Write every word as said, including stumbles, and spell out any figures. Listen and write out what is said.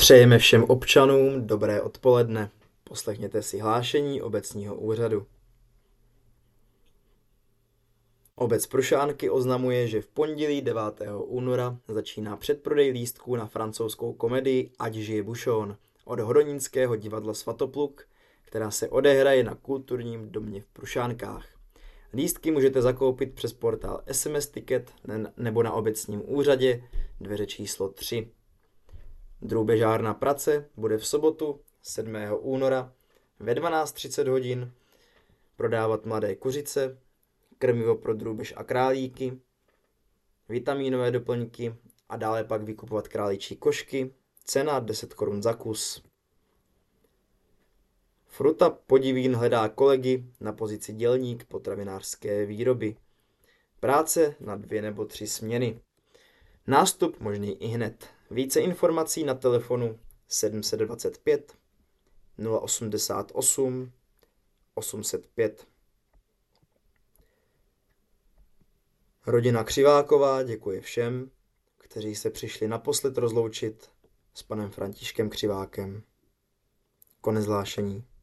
Přejeme všem občanům dobré odpoledne. Poslechněte si hlášení obecního úřadu. Obec Prušánky oznamuje, že v pondělí devátého února začíná předprodej lístků na francouzskou komedii Ať žije Bušon od Hodonínského divadla Svatopluk, která se odehraje na kulturním domě v Prušánkách. Lístky můžete zakoupit přes portál S M S Ticket nebo na obecním úřadě dveře číslo tři. Drůbežárna Prace bude v sobotu sedmého února ve dvanáct třicet hodin prodávat mladé kuřice, krmivo pro drůbež a králíky, vitamínové doplňky a dále pak vykupovat králičí košky, cena deset korun za kus. Fruta Podivín hledá kolegy na pozici dělník potravinářské výroby. Práce na dvě nebo tři směny. Nástup možný i hned. Více informací na telefonu sedm set dvacet pět nula osmdesát osm osm set pět. Rodina Křiváková děkuje všem, kteří se přišli naposled rozloučit s panem Františkem Křivákem. Konec hlášení.